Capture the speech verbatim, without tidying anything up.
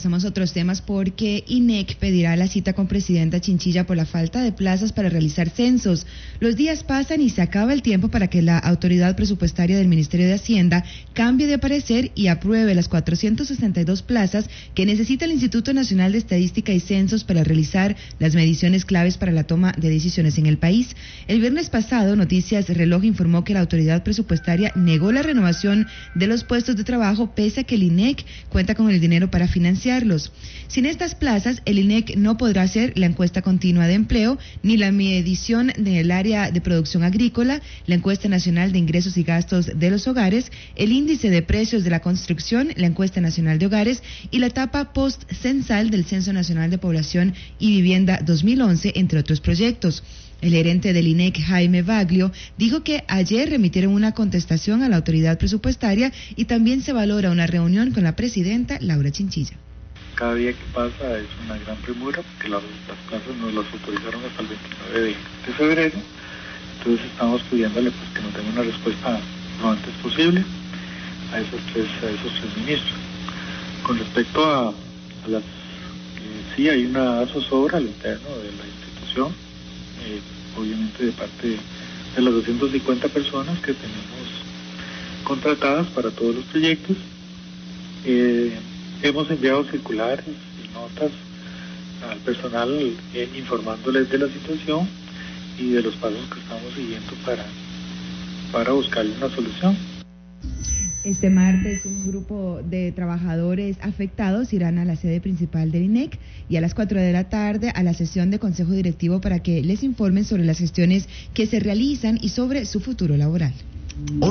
Pasamos a otros temas porque I N E C pedirá la cita con Presidenta Chinchilla por la falta de plazas para realizar censos. Los días pasan y se acaba el tiempo para que la autoridad presupuestaria del Ministerio de Hacienda cambie de parecer y apruebe las cuatrocientas sesenta y dos plazas que necesita el Instituto Nacional de Estadística y Censos para realizar las mediciones claves para la toma de decisiones en el país. El viernes pasado, Noticias Reloj informó que la autoridad presupuestaria negó la renovación de los puestos de trabajo pese a que el I N E C cuenta con el dinero para financiar. Sin estas plazas, el I N E C no podrá hacer la encuesta continua de empleo, ni la medición del área de producción agrícola, la encuesta nacional de ingresos y gastos de los hogares, el índice de precios de la construcción, la encuesta nacional de hogares y la etapa post-censal del Censo Nacional de Población y Vivienda dos mil once, entre otros proyectos. El gerente del I N E C, Jaime Baglio, dijo que ayer remitieron una contestación a la autoridad presupuestaria y también se valora una reunión con la presidenta Laura Chinchilla. Cada día que pasa es una gran premura porque las, las plazas nos las autorizaron hasta el veintinueve de febrero, entonces estamos pidiéndole pues, que nos den una respuesta lo antes posible a esos tres, a esos tres ministros. Con respecto a, a las, eh, sí hay una zozobra al interno de la institución, eh, obviamente de parte de las doscientas cincuenta personas que tenemos contratadas para todos los proyectos. Eh, Hemos enviado circulares y notas al personal eh, informándoles de la situación y de los pasos que estamos siguiendo para, para buscarle una solución. Este martes un grupo de trabajadores afectados irán a la sede principal del I N E C y a las cuatro de la tarde a la sesión de Consejo Directivo para que les informen sobre las gestiones que se realizan y sobre su futuro laboral.